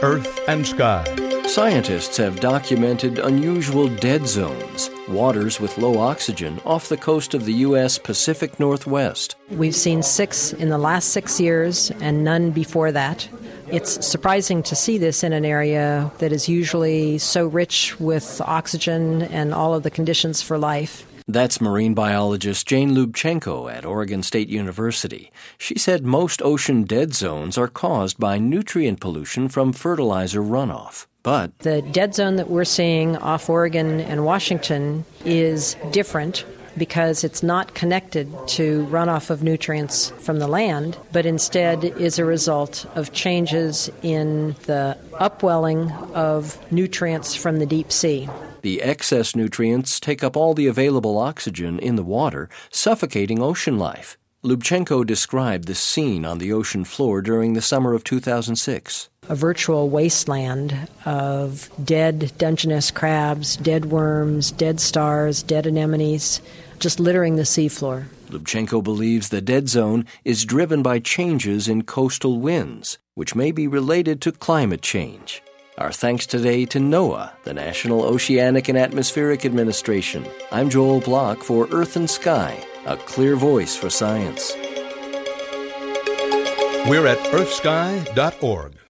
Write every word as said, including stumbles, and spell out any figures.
Earth and Sky. Scientists have documented unusual dead zones, waters with low oxygen, off the coast of the U S Pacific Northwest. We've seen six in the last six years and none before that. It's surprising to see this in an area that is usually so rich with oxygen and all of the conditions for life. That's marine biologist Jane Lubchenco at Oregon State University. She said most ocean dead zones are caused by nutrient pollution from fertilizer runoff. But the dead zone that we're seeing off Oregon and Washington is different because it's not connected to runoff of nutrients from the land, but instead is a result of changes in the upwelling of nutrients from the deep sea. The excess nutrients take up all the available oxygen in the water, suffocating ocean life. Lubchenco described the scene on the ocean floor during the summer of two thousand six. A virtual wasteland of dead Dungeness crabs, dead worms, dead stars, dead anemones, just littering the seafloor. Lubchenco believes the dead zone is driven by changes in coastal winds, which may be related to climate change. Our thanks today to NOAA, the National Oceanic and Atmospheric Administration. I'm Joel Block for Earth and Sky, a clear voice for science. We're at earth sky dot org.